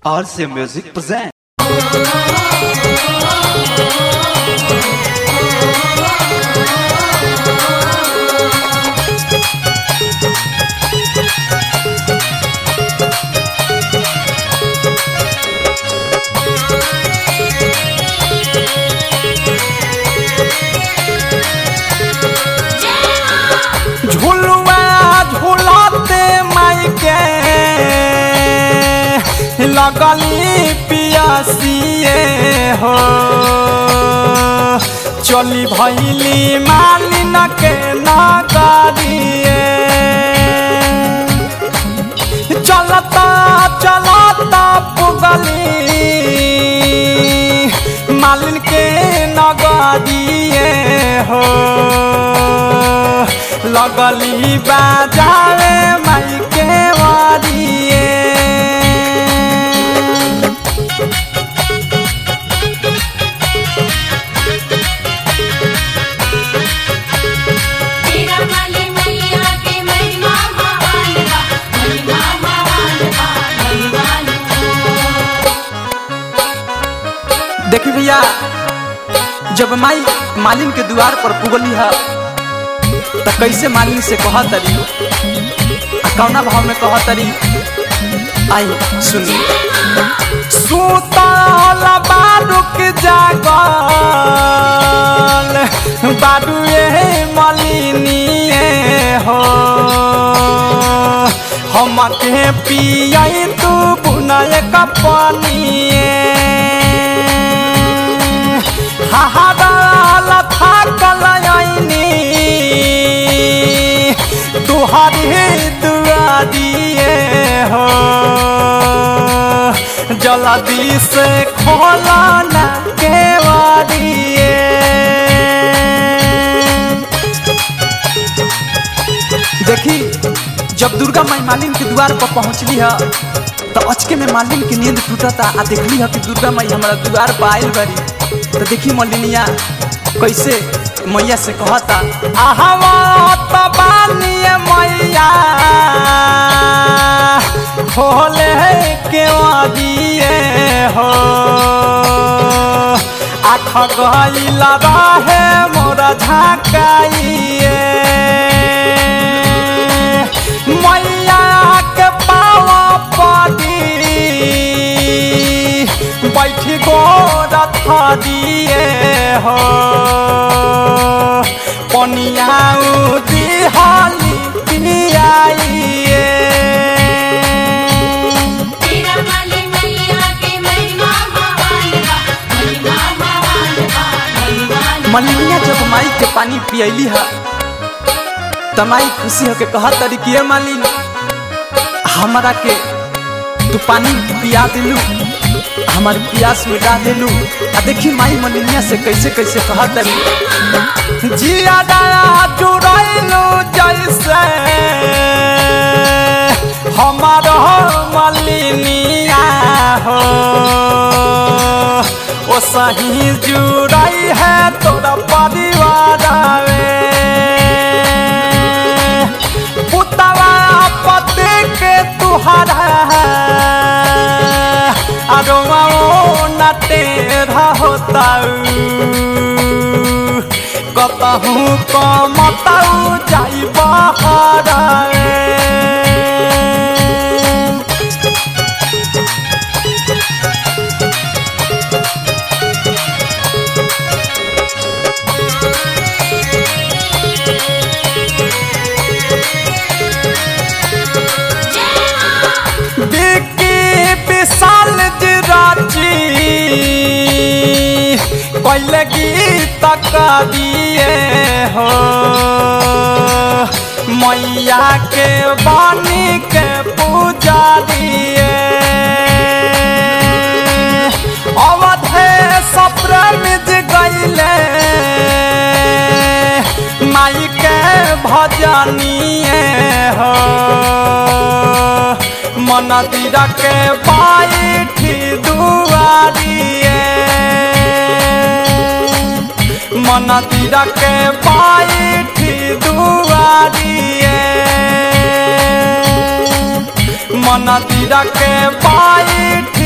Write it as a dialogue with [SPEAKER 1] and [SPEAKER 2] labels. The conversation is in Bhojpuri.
[SPEAKER 1] RC Music present.
[SPEAKER 2] झुलुआ झुलाते माई के लगली पियासिए हो चली भैली मालिन के नगरिए चलता चलता पुगली मालिन के नगरिए हो लगली बाजारे माई के वारिए देखी भैया जब माई मालिन के द्वार पर पुगली है तो कैसे मालिन से कह तरी कौना भाव में कह तरी आई सुनी सुतल बारुक जागल बारुए मलिनिए हो हम के पियाई तू बुनाए कपनिए हाहादाल थाकल आईनी तुहरी दुआरिए हो जल्दी से खोला ना केवारिए देखी जब दुर्गा माई मालिन के द्वार पर पहुंचली है तो अचके में मालिन की नींद टूटता आ देखली है कि दुर्गा माई हमारा द्वार पर आयल बड़ी तो देखी मलिनिया कैसे मैया से कहता बानिए मैया खोले के दिए हो आख गईला रहे मोरा झाकाइए मैया के पावा पड़ी बैठी गोरा दिए हो पनिया दिहाली पियाइए मलिनिया जब माई के पानी पियली है तो माई खुशी होके कहा तरीके मालिन हमारा के तू पानी पिया दिलू हमारे प्यास मिटा दिलू आ देखी माई मलिनिया से कैसे कैसे कहा तरी जिया जुड़ैलू जैसे हमारा मलिनिया हो ओ सही जुड़ाई है तोरा परिवार पुतवा पति के तुहरा नटेरा होता कतहूँ कमताऊ जाई बहार पहले गीत दिए हो मैया के बानी के पूजा दिए अवधे सप्रेमिज गईले माई के भजनिए हो मनदिर के बैठी दुआरिए मनदिर के बैठी दुआरिए मनदिर के बैठी